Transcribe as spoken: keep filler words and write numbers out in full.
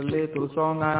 လေသူစောငါ